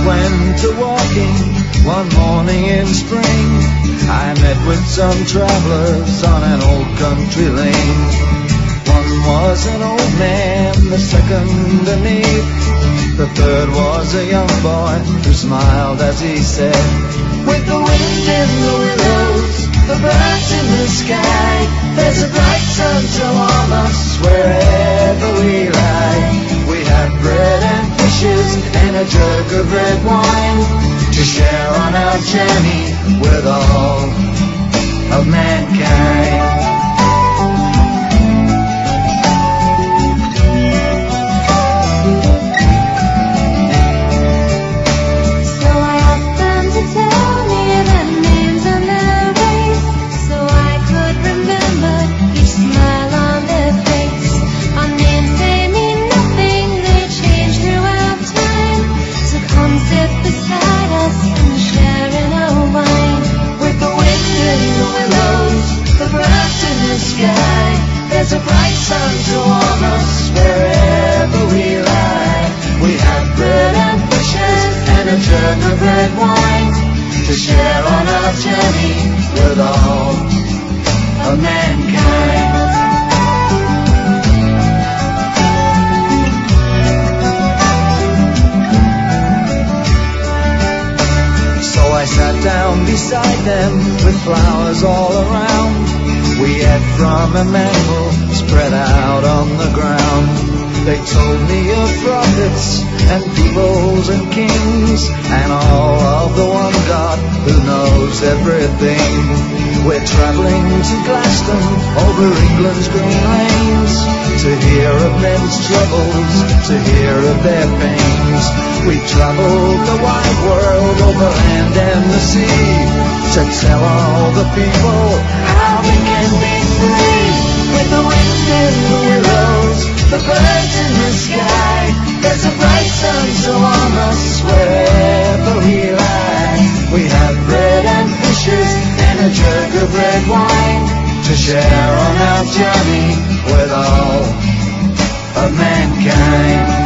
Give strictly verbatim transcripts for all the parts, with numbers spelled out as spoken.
went a walking one morning in spring. I met with some travelers on an old country lane. One was an old man, the second a knee. The third was a young boy who smiled as he said, with the wind in the willows, the birds in the sky, there's a bright sun to warm us wherever we lie. We have bread and fishes and a jug of red wine to share on our journey with all of mankind. There's a bright sun to warm us wherever we lie. We have bread and fishes and a jug of red wine to share on our journey with all of mankind. So I sat down beside them with flowers all around. We ate from a mantle spread out on the ground. They told me of prophets and peoples and kings, and all of the one God who knows everything. We're traveling to Glaston over England's green lanes to hear of men's troubles, to hear of their pains. We traveled the wide world over land and the sea to tell all the people how we can be free. With the wind in the willows, the birds in the sky, there's a bright sun to warm us wherever we lie. We have bread and fishes and a jug of red wine to share on our journey with all of mankind.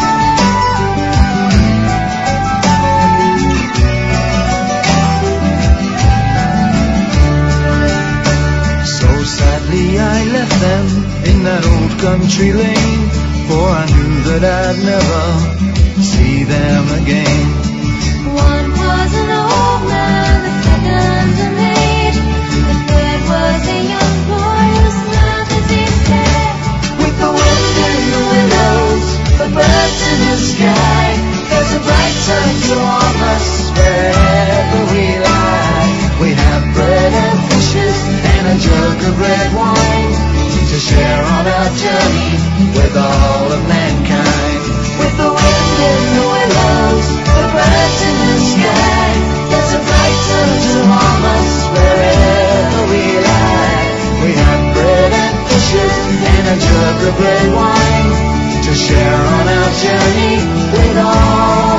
I left them in that old country lane, for I knew that I'd never see them again. One was an old man, the second a maid, the third was a young boy who smiled as he said, with the wind in the willows, the birds in the sky, there's a bright sun to warm us wherever we lie. We have bread and fishes and a jug of red wine to share on our journey with all of mankind. With the wind in the willows, the birds in the sky, there's a bright sun to warm us wherever we lie. We have bread and fishes and a jug of red wine to share on our journey with all